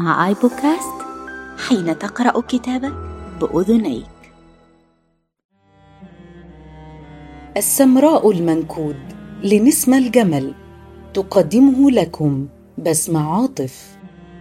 مع آي بودكاست، حين تقرأ كتابك بأذنيك. السمراء المنكود لنسمة الجمل، تقدمه لكم بسمة عاطف.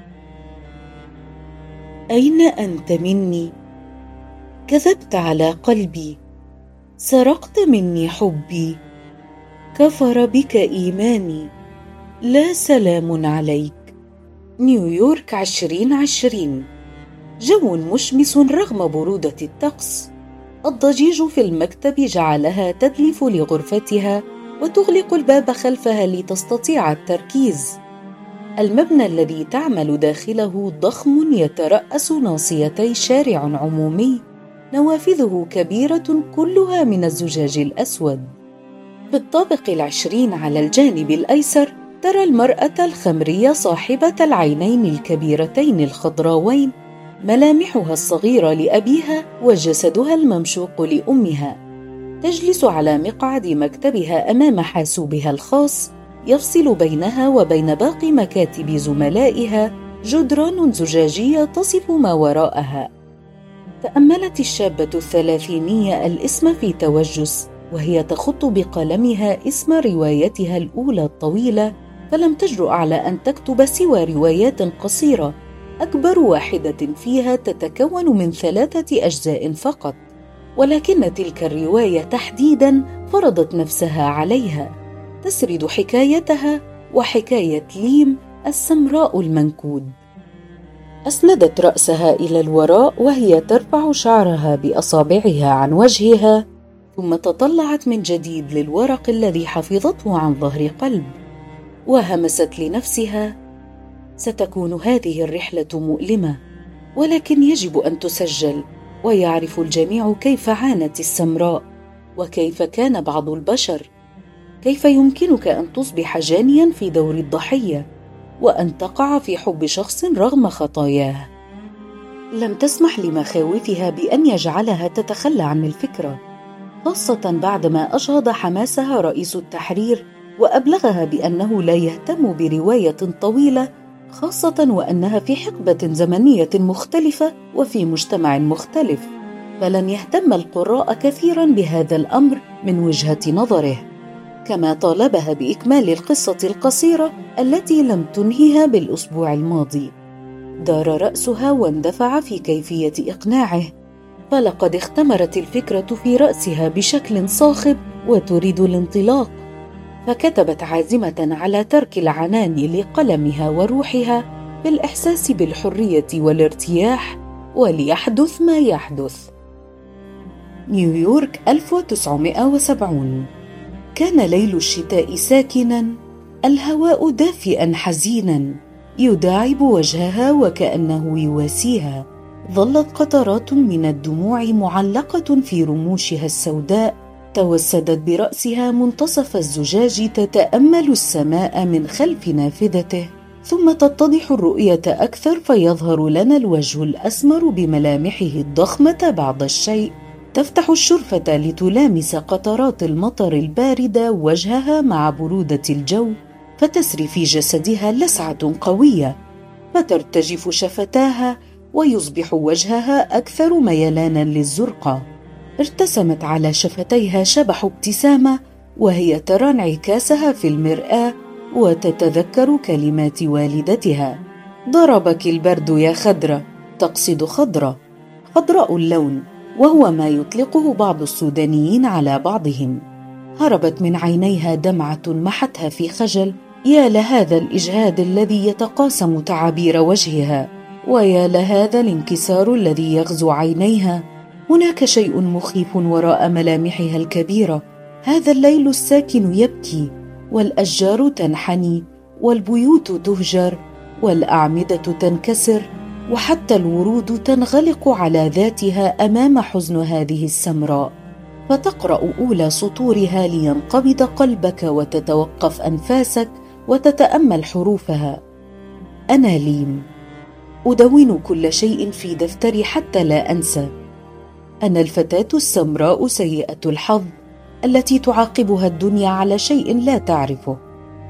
أين أنت مني؟ كذبت على قلبي، سرقت مني حبي، كفر بك إيماني، لا سلام عليك. نيويورك 2020. جو مشمس رغم برودة الطقس. الضجيج في المكتب جعلها تدلف لغرفتها وتغلق الباب خلفها لتستطيع التركيز. المبنى الذي تعمل داخله ضخم يترأس ناصيتي شارع عمومي، نوافذه كبيرة كلها من الزجاج الأسود. في الطابق 20 على الجانب الأيسر ترى المرأة الخمرية صاحبة العينين الكبيرتين الخضراوين، ملامحها الصغيرة لأبيها وجسدها الممشوق لأمها. تجلس على مقعد مكتبها أمام حاسوبها الخاص، يفصل بينها وبين باقي مكاتب زملائها جدران زجاجية تصف ما وراءها. تأملت الشابة الثلاثينية الاسم في توجس وهي تخط بقلمها اسم روايتها الأولى الطويلة، فلم تجرؤ على أن تكتب سوى روايات قصيرة، أكبر واحدة فيها تتكون من 3 أجزاء فقط، ولكن تلك الرواية تحديداً فرضت نفسها عليها. تسرد حكايتها وحكاية ليم السمراء المنكود. أسندت رأسها إلى الوراء وهي ترفع شعرها بأصابعها عن وجهها، ثم تطلعت من جديد للورق الذي حفظته عن ظهر قلب، وهمست لنفسها: ستكون هذه الرحلة مؤلمة، ولكن يجب أن تسجل، ويعرف الجميع كيف عانت السمراء، وكيف كان بعض البشر. كيف يمكنك أن تصبح جانيا في دور الضحية، وأن تقع في حب شخص رغم خطاياه؟ لم تسمح لمخاوفها بأن يجعلها تتخلى عن الفكرة، خاصة بعدما أجهض حماسها رئيس التحرير وأبلغها بأنه لا يهتم برواية طويلة، خاصة وأنها في حقبة زمنية مختلفة وفي مجتمع مختلف، فلن يهتم القراء كثيرا بهذا الأمر من وجهة نظره. كما طالبها بإكمال القصة القصيرة التي لم تنهيها بالأسبوع الماضي. دار رأسها واندفع في كيفية إقناعه، فلقد اختمرت الفكرة في رأسها بشكل صاخب وتريد الانطلاق، فكتبت عازمة على ترك العنان لقلمها وروحها بالإحساس بالحرية والارتياح، وليحدث ما يحدث. نيويورك 1970. كان ليل الشتاء ساكنا، الهواء دافئا حزينا يداعب وجهها وكأنه يواسيها. ظلت قطرات من الدموع معلقة في رموشها السوداء، توسدت برأسها منتصف الزجاج تتأمل السماء من خلف نافذته، ثم تتضح الرؤية أكثر فيظهر لنا الوجه الأسمر بملامحه الضخمة بعض الشيء. تفتح الشرفة لتلامس قطرات المطر الباردة وجهها مع برودة الجو، فتسري في جسدها لسعة قوية، فترتجف شفتاها ويصبح وجهها أكثر ميلانا للزرقة. ارتسمت على شفتيها شبح ابتسامة وهي ترى انعكاسها في المرآة وتتذكر كلمات والدتها: ضربك البرد يا خضرة، تقصد خضرة، خضراء اللون، وهو ما يطلقه بعض السودانيين على بعضهم. هربت من عينيها دمعة محتها في خجل. يا لهذا الإجهاد الذي يتقاسم تعابير وجهها، ويا لهذا الانكسار الذي يغزو عينيها. هناك شيء مخيف وراء ملامحها الكبيرة. هذا الليل الساكن يبكي، والأشجار تنحني، والبيوت تهجر، والأعمدة تنكسر، وحتى الورود تنغلق على ذاتها أمام حزن هذه السمراء. فتقرأ أولى سطورها لينقبض قلبك وتتوقف أنفاسك وتتأمل حروفها: أنا ليم، أدون كل شيء في دفتري حتى لا أنسى. أنا الفتاة السمراء سيئة الحظ التي تعاقبها الدنيا على شيء لا تعرفه.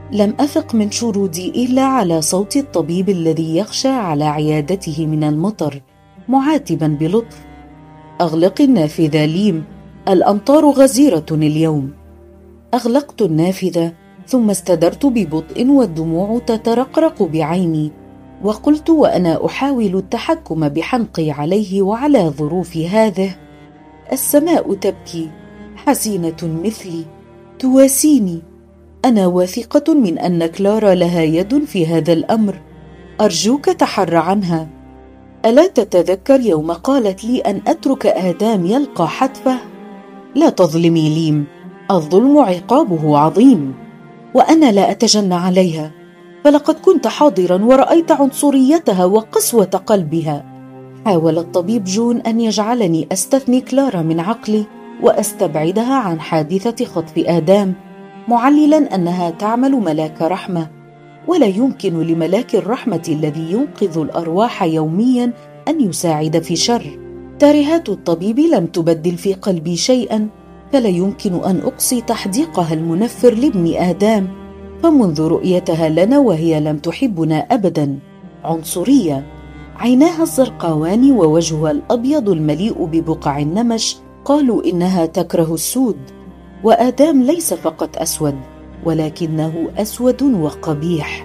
لم أفق من شرودي إلا على صوت الطبيب الذي يخشى على عيادته من المطر، معاتبا بلطف: أغلق النافذة ليم، الأمطار غزيرة اليوم. أغلقت النافذة ثم استدرت ببطء والدموع تترقرق بعيني، وقلت وأنا أحاول التحكم بحنقي عليه وعلى ظروف هذه: السماء تبكي، حزينة مثلي تواسيني. أنا واثقة من أن كلارا لها يد في هذا الأمر، أرجوك تحر عنها. ألا تتذكر يوم قالت لي أن أترك آدم يلقى حتفه؟ لا تظلمي ليم، الظلم عقابه عظيم، وأنا لا أتجنى عليها، فلقد كنت حاضرا ورأيت عنصريتها وقسوة قلبها. حاول الطبيب جون أن يجعلني أستثني كلارا من عقلي وأستبعدها عن حادثة خطف آدم، معللا أنها تعمل ملاك رحمة، ولا يمكن لملاك الرحمة الذي ينقذ الأرواح يوميا أن يساعد في شر. ترهات الطبيب لم تبدل في قلبي شيئا، فلا يمكن أن أقصي تحديقها المنفر لابن آدم، فمنذ رؤيتها لنا وهي لم تحبنا أبدا. عنصرية. عيناها الزرقاوان ووجهها الأبيض المليء ببقع النمش قالوا إنها تكره السود، وآدم ليس فقط أسود ولكنه أسود وقبيح.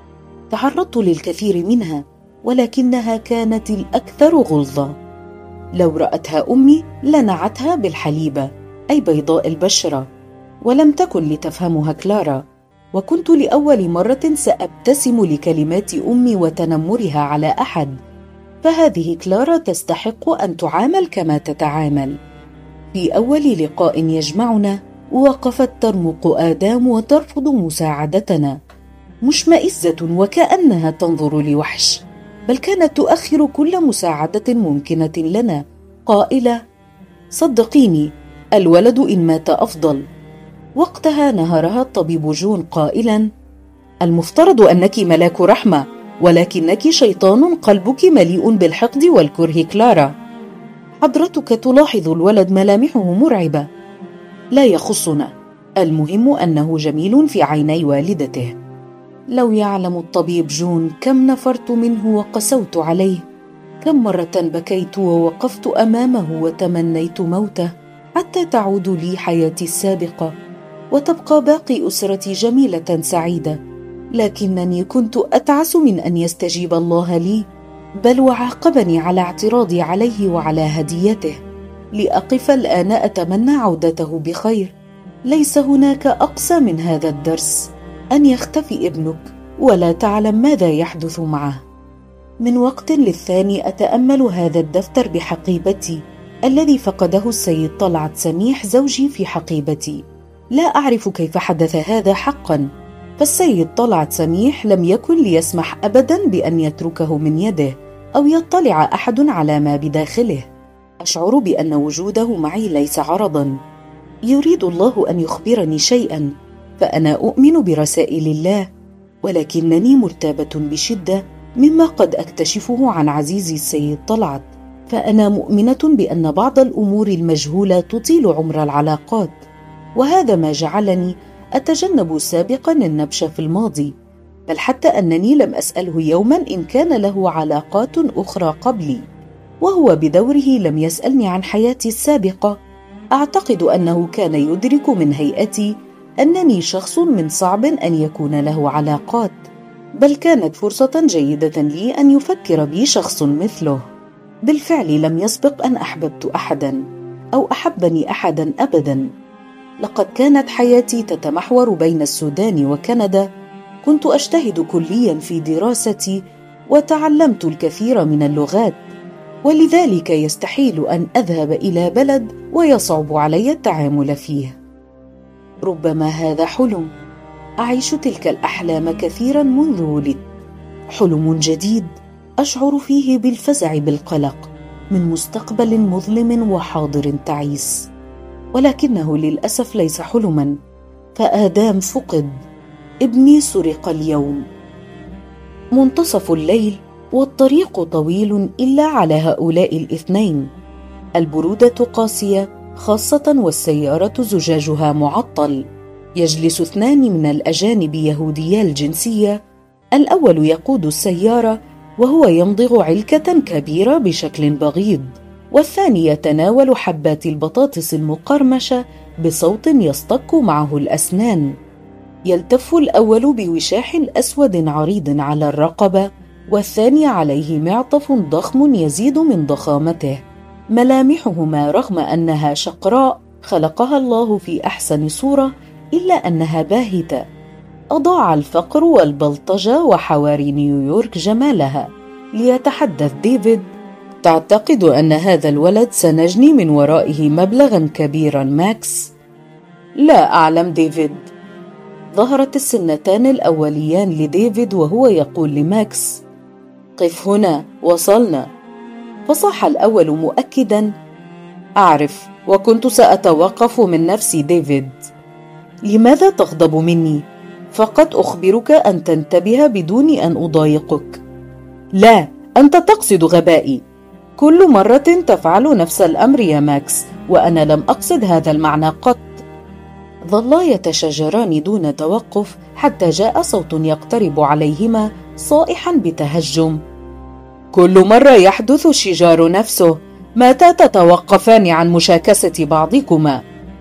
تعرضت للكثير منها، ولكنها كانت الأكثر غلظة. لو رأتها أمي لنعتها بالحليبة، أي بيضاء البشرة، ولم تكن لتفهمها كلارا، وكنت لأول مرة سأبتسم لكلمات أمي وتنمرها على أحد، فهذه كلارا تستحق أن تعامل كما تتعامل. في أول لقاء يجمعنا وقفت ترمق آدم وترفض مساعدتنا، مشمئزة وكأنها تنظر لوحش، بل كانت تؤخر كل مساعدة ممكنة لنا، قائلة: صدقيني، الولد إن مات أفضل. وقتها نهرها الطبيب جون قائلا: المفترض أنك ملاك رحمة، ولكنك شيطان قلبك مليء بالحقد والكره كلارا. حضرتك تلاحظ الولد ملامحه مرعبة. لا يخصنا، المهم أنه جميل في عيني والدته. لو يعلم الطبيب جون كم نفرت منه وقسوت عليه، كم مرة بكيت ووقفت أمامه وتمنيت موته حتى تعود لي حياتي السابقة وتبقى باقي أسرتي جميلة سعيدة، لكنني كنت أتعس من أن يستجيب الله لي، بل وعاقبني على اعتراضي عليه وعلى هديته. لأقف الآن أتمنى عودته بخير. ليس هناك أقسى من هذا الدرس، أن يختفي ابنك ولا تعلم ماذا يحدث معه. من وقت للثاني أتأمل هذا الدفتر بحقيبتي الذي فقده السيد طلعت سميح زوجي في حقيبتي. لا أعرف كيف حدث هذا حقا، فالسيد طلعت سميح لم يكن ليسمح أبدا بأن يتركه من يده أو يطلع أحد على ما بداخله. أشعر بأن وجوده معي ليس عرضا. يريد الله أن يخبرني شيئا، فأنا أؤمن برسائل الله، ولكنني مرتابة بشدة مما قد أكتشفه عن عزيزي السيد طلعت، فأنا مؤمنة بأن بعض الأمور المجهولة تطيل عمر العلاقات، وهذا ما جعلني أتجنب سابقا النبش في الماضي، بل حتى أنني لم أسأله يوما إن كان له علاقات أخرى قبلي، وهو بدوره لم يسألني عن حياتي السابقة. أعتقد أنه كان يدرك من هيئتي أنني شخص من صعب أن يكون له علاقات، بل كانت فرصة جيدة لي أن يفكر بي شخص مثله. بالفعل لم يسبق أن أحببت أحدا أو أحبني أحدا أبدا. لقد كانت حياتي تتمحور بين السودان وكندا، كنت أجتهد كليا في دراستي وتعلمت الكثير من اللغات، ولذلك يستحيل أن أذهب إلى بلد ويصعب علي التعامل فيه. ربما هذا حلم، أعيش تلك الأحلام كثيرا منذ ولدت، حلم جديد أشعر فيه بالفزع بالقلق من مستقبل مظلم وحاضر تعيس، ولكنه للأسف ليس حلما، فآدم فقد، ابني سرق اليوم. منتصف الليل والطريق طويل إلا على هؤلاء الاثنين. البرودة قاسية خاصة والسيارة زجاجها معطل، يجلس اثنان من الأجانب يهوديا الجنسية، الأول يقود السيارة وهو يمضغ علكة كبيرة بشكل بغيض، والثاني يتناول حبات البطاطس المقرمشة بصوت يصطك معه الأسنان. يلتف الأول بوشاح أسود عريض على الرقبة، والثاني عليه معطف ضخم يزيد من ضخامته. ملامحهما رغم أنها شقراء خلقها الله في أحسن صورة إلا أنها باهتة. أضاع الفقر والبلطجة وحواري نيويورك جمالها. ليتحدث ديفيد: تعتقد أن هذا الولد سنجني من ورائه مبلغا كبيرا ماكس؟ لا أعلم ديفيد. ظهرت السنتان الأوليان لديفيد وهو يقول لماكس: قف هنا، وصلنا. فصاح الأول مؤكدا: أعرف، وكنت سأتوقف من نفسي ديفيد. لماذا تغضب مني؟ فقط أخبرك أن تنتبه بدون أن أضايقك. لا، أنت تقصد غبائي. كل مرة تفعل نفس الأمر يا ماكس، وأنا لم أقصد هذا المعنى قط. ظلا يتشاجران دون توقف حتى جاء صوت يقترب عليهما صائحا بتهجم: كل مرة يحدث الشجار نفسه، متى تتوقفان عن مشاكسة بعضكما؟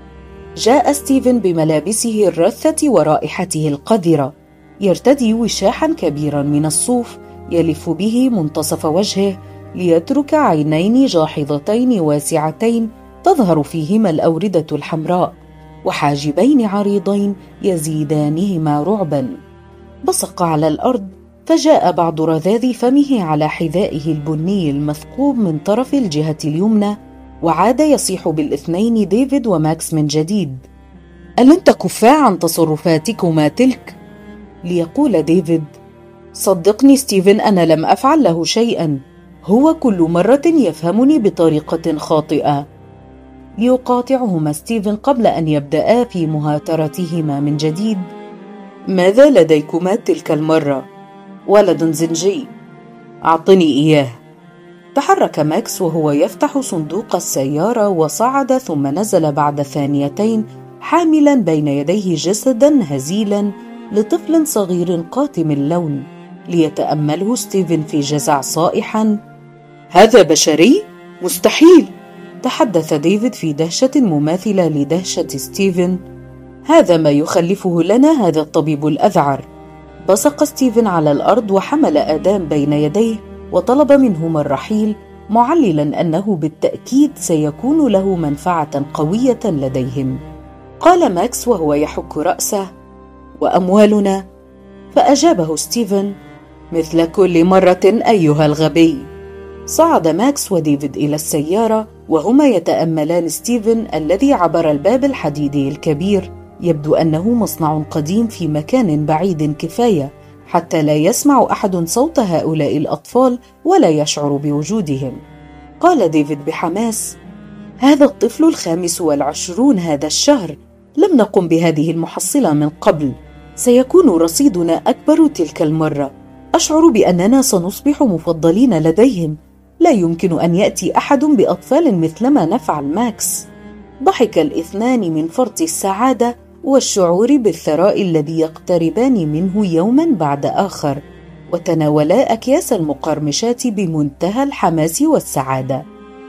جاء ستيفن بملابسه الرثة ورائحته القذرة، يرتدي وشاحا كبيرا من الصوف يلف به منتصف وجهه ليترك عينين جاحظتين واسعتين تظهر فيهما الأوردة الحمراء، وحاجبين عريضين يزيدانهما رعبا. بصق على الأرض، فجاء بعض رذاذ فمه على حذائه البني المثقوب من طرف الجهة اليمنى، وعاد يصيح بالاثنين ديفيد وماكس من جديد: ألن تكفا عن تصرفاتكما تلك؟ ليقول ديفيد: صدقني ستيفن، أنا لم أفعل له شيئا، هو كل مرة يفهمني بطريقة خاطئة. ليقاطعهما ستيفن قبل أن يبدأا في مهاترتهما من جديد: ماذا لديكما تلك المرة؟ ولد زنجي، أعطني إياه. تحرك ماكس وهو يفتح صندوق السيارة وصعد ثم نزل بعد ثانيتين حاملا بين يديه جسدا هزيلا لطفل صغير قاتم اللون. ليتأمله ستيفن في جزع صائحا: هذا بشري؟ مستحيل. تحدث ديفيد في دهشة مماثلة لدهشة ستيفن: هذا ما يخلفه لنا هذا الطبيب الأذعر. بصق ستيفن على الأرض وحمل آدم بين يديه وطلب منهما الرحيل، معللا أنه بالتأكيد سيكون له منفعة قوية لديهم. قال ماكس وهو يحك رأسه: وأموالنا؟ فأجابه ستيفن: مثل كل مرة أيها الغبي. صعد ماكس وديفيد إلى السيارة وهما يتأملان ستيفن الذي عبر الباب الحديدي الكبير. يبدو أنه مصنع قديم في مكان بعيد كفاية حتى لا يسمع أحد صوت هؤلاء الأطفال ولا يشعر بوجودهم. قال ديفيد بحماس: هذا الطفل 25 هذا الشهر، لم نقم بهذه المحصلة من قبل، سيكون رصيدنا أكبر تلك المرة. أشعر بأننا سنصبح مفضلين لديهم، لا يمكن أن يأتي أحد بأطفال مثلما نفعل ماكس. ضحك الاثنان من فرط السعادة والشعور بالثراء الذي يقتربان منه يوما بعد آخر، وتناولا أكياس المقرمشات بمنتهى الحماس والسعادة.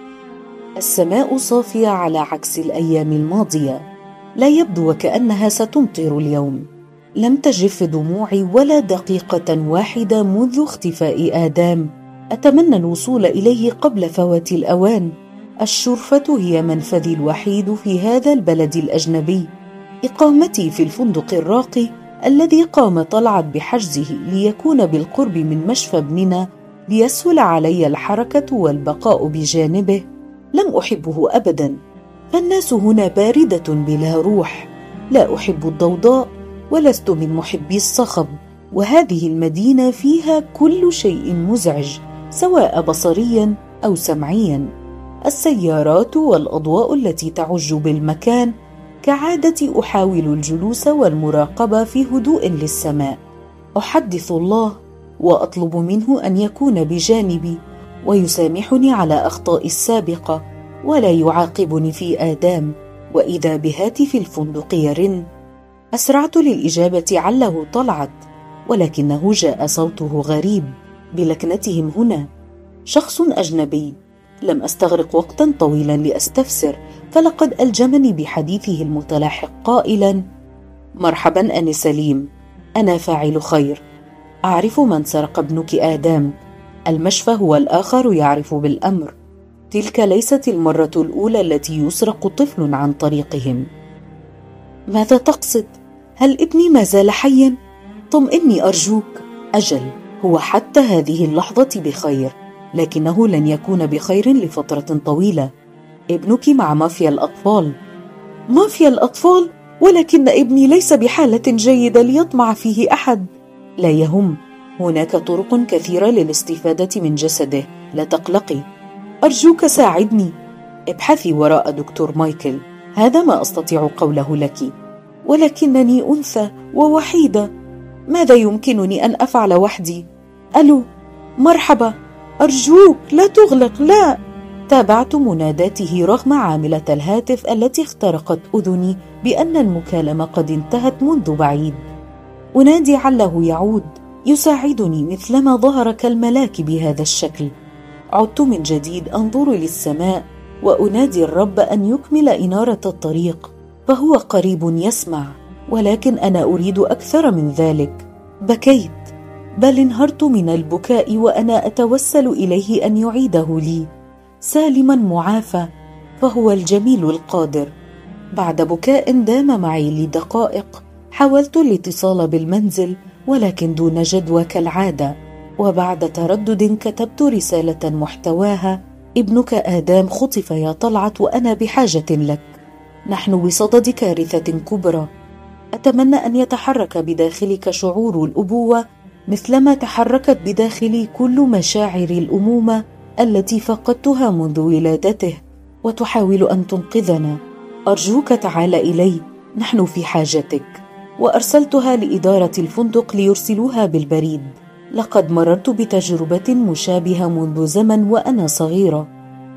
السماء صافية على عكس الأيام الماضية، لا يبدو وكأنها ستمطر اليوم. لم تجف دموعي ولا دقيقة واحدة منذ اختفاء آدم. أتمنى الوصول إليه قبل فوات الأوان. الشرفة هي منفذي الوحيد في هذا البلد الأجنبي. إقامتي في الفندق الراقي الذي قام طلعت بحجزه ليكون بالقرب من مشفى ابننا ليسهل علي الحركة والبقاء بجانبه لم أحبه أبدا. فالناس هنا باردة بلا روح. لا أحب الضوضاء ولست من محبي الصخب، وهذه المدينة فيها كل شيء مزعج سواء بصريا أو سمعيا. السيارات والأضواء التي تعج بالمكان. كعادتي أحاول الجلوس والمراقبة في هدوء للسماء. أحدث الله وأطلب منه أن يكون بجانبي ويسامحني على أخطائي السابقة ولا يعاقبني في آدم. وإذا بهاتف الفندق يرن. أسرعت للإجابة عله طلعت، ولكنه جاء صوته غريب بلكنتهم هنا، شخص أجنبي. لم أستغرق وقتا طويلا لأستفسر، فلقد ألجمني بحديثه المتلاحق قائلا: مرحبا أني سليم، أنا فاعل خير، أعرف من سرق ابنك آدم، المشفى هو الآخر يعرف بالأمر، تلك ليست المرة الأولى التي يسرق طفل عن طريقهم. ماذا تقصد؟ هل ابني ما زال حيا؟ طمئني أرجوك. أجل، هو حتى هذه اللحظة بخير، لكنه لن يكون بخير لفترة طويلة. ابنك مع مافيا الأطفال. مافيا الأطفال؟ ولكن ابني ليس بحالة جيدة ليطمع فيه أحد. لا يهم، هناك طرق كثيرة للاستفادة من جسده، لا تقلقي. أرجوك ساعدني. ابحثي وراء دكتور مايكل، هذا ما أستطيع قوله لك. ولكنني أنثى ووحيدة، ماذا يمكنني أن أفعل وحدي؟ ألو، مرحبا، أرجوك لا تغلق، لا. تابعت مناداته رغم عاملة الهاتف التي اخترقت أذني بأن المكالمة قد انتهت منذ بعيد. أنادي عله يعود يساعدني مثلما ظهر كالملاك بهذا الشكل. عدت من جديد أنظر للسماء وأنادي الرب أن يكمل إنارة الطريق، فهو قريب يسمع، ولكن أنا أريد أكثر من ذلك. بكيت، بل انهرت من البكاء وأنا أتوسل إليه أن يعيده لي سالما معافى، فهو الجميل القادر. بعد بكاء دام معي لدقائق حاولت الاتصال بالمنزل، ولكن دون جدوى كالعادة، وبعد تردد كتبت رسالة محتواها: ابنك آدم خطف يا طلعت وأنا بحاجة لك، نحن بصدد كارثة كبرى، أتمنى أن يتحرك بداخلك شعور الأبوة مثلما تحركت بداخلي كل مشاعر الأمومة التي فقدتها منذ ولادته، وتحاول أن تنقذنا. أرجوك تعال إلي، نحن في حاجتك. وأرسلتها لإدارة الفندق ليرسلوها بالبريد. لقد مررت بتجربة مشابهة منذ زمن وأنا صغيرة.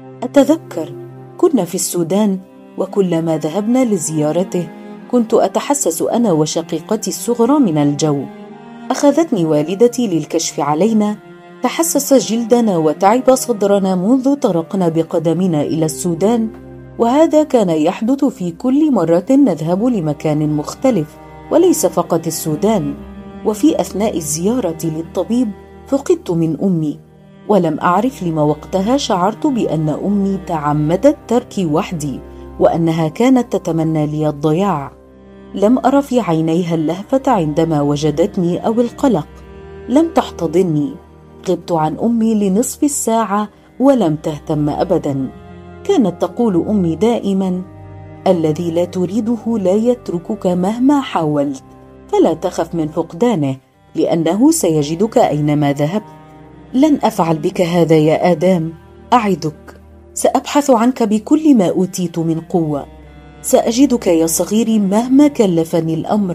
أتذكر كنا في السودان، وكلما ذهبنا لزيارته كنت أتحسس أنا وشقيقتي الصغرى من الجو. أخذتني والدتي للكشف علينا، تحسس جلدنا وتعب صدرنا منذ طرقنا بقدمنا إلى السودان، وهذا كان يحدث في كل مرة نذهب لمكان مختلف وليس فقط السودان. وفي أثناء الزيارة للطبيب فقدت من أمي، ولم أعرف لما وقتها شعرت بأن أمي تعمدت تركي وحدي، وأنها كانت تتمنى لي الضياع. لم أر في عينيها اللهفة عندما وجدتني أو القلق. لم تحتضني. غبت عن أمي لنصف الساعة ولم تهتم أبدا. كانت تقول أمي دائما: الذي لا تريده لا يتركك مهما حاولت، فلا تخف من فقدانه لأنه سيجدك أينما ذهبت. لن أفعل بك هذا يا آدم، أعدك. سأبحث عنك بكل ما أوتيت من قوة. سأجدك يا صغيري مهما كلفني الأمر.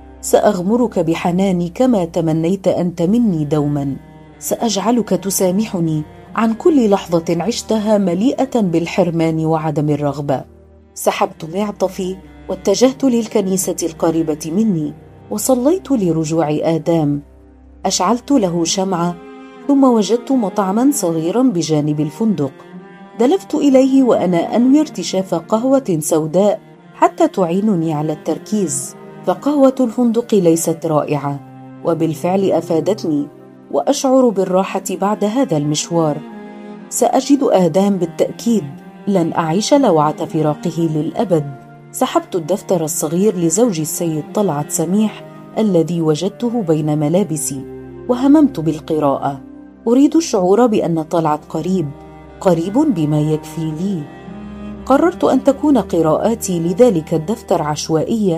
سأغمرك بحناني كما تمنيت أنت مني دوما. سأجعلك تسامحني عن كل لحظة عشتها مليئة بالحرمان وعدم الرغبة. سحبت معطفي واتجهت للكنيسة القريبة مني، وصليت لرجوع آدم. أشعلت له شمعة، ثم وجدت مطعما صغيرا بجانب الفندق. دلفت إليه وأنا أنوي ارتشاف قهوة سوداء حتى تعينني على التركيز، فقهوة الفندق ليست رائعة، وبالفعل أفادتني، وأشعر بالراحة بعد هذا المشوار. سأجد آدم بالتأكيد، لن أعيش لوعة فراقه للأبد. سحبت الدفتر الصغير لزوجي السيد طلعت سميح الذي وجدته بين ملابسي، وهممت بالقراءة. أريد الشعور بأن طلعت قريب بما يكفي لي. قررت أن تكون قراءاتي لذلك الدفتر عشوائية.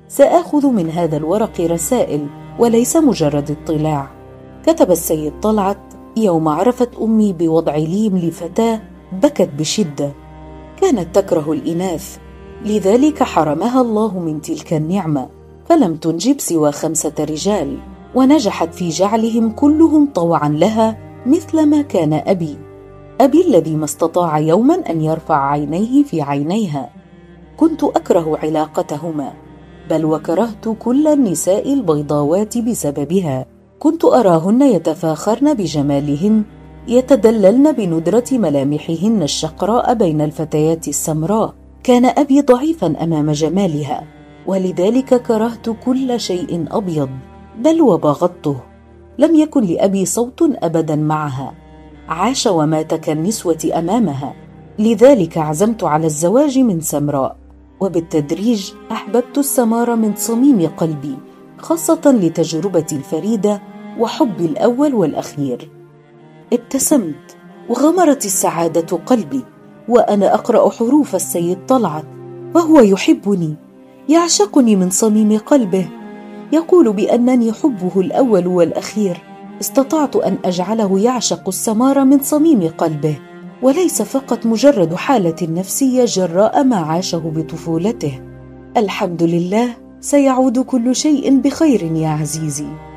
سآخذ من هذا الورق رسائل وليس مجرد اطلاع. كتب السيد طلعت: يوم عرفت أمي بوضع ليم لفتاة بكت بشدة. كانت تكره الإناث، لذلك حرمها الله من تلك النعمة، فلم تنجب سوى 5 رجال، ونجحت في جعلهم كلهم طوعا لها مثلما كان أبي الذي ما استطاع يوما أن يرفع عينيه في عينيها. كنت أكره علاقتهما. بل وكرهت كل النساء البيضاوات بسببها. كنت أراهن يتفاخرن بجمالهن، يتدللن بندرة ملامحهن الشقراء بين الفتيات السمراء. كان أبي ضعيفا أمام جمالها، ولذلك كرهت كل شيء أبيض، بل وبغضته. لم يكن لأبي صوت أبدا معها، عاش ومات كالنسوة أمامها. لذلك عزمت على الزواج من سمراء، وبالتدريج أحببت السمار من صميم قلبي، خاصة لتجربتي الفريدة وحبي الأول والأخير. ابتسمت وغمرت السعادة قلبي وأنا أقرأ حروف السيد طلعت، وهو يحبني، يعشقني من صميم قلبه، يقول بأنني حبه الأول والأخير. استطعت أن أجعله يعشق السمار من صميم قلبه، وليس فقط مجرد حالة نفسية جراء ما عاشه بطفولته. الحمد لله، سيعود كل شيء بخير يا عزيزي.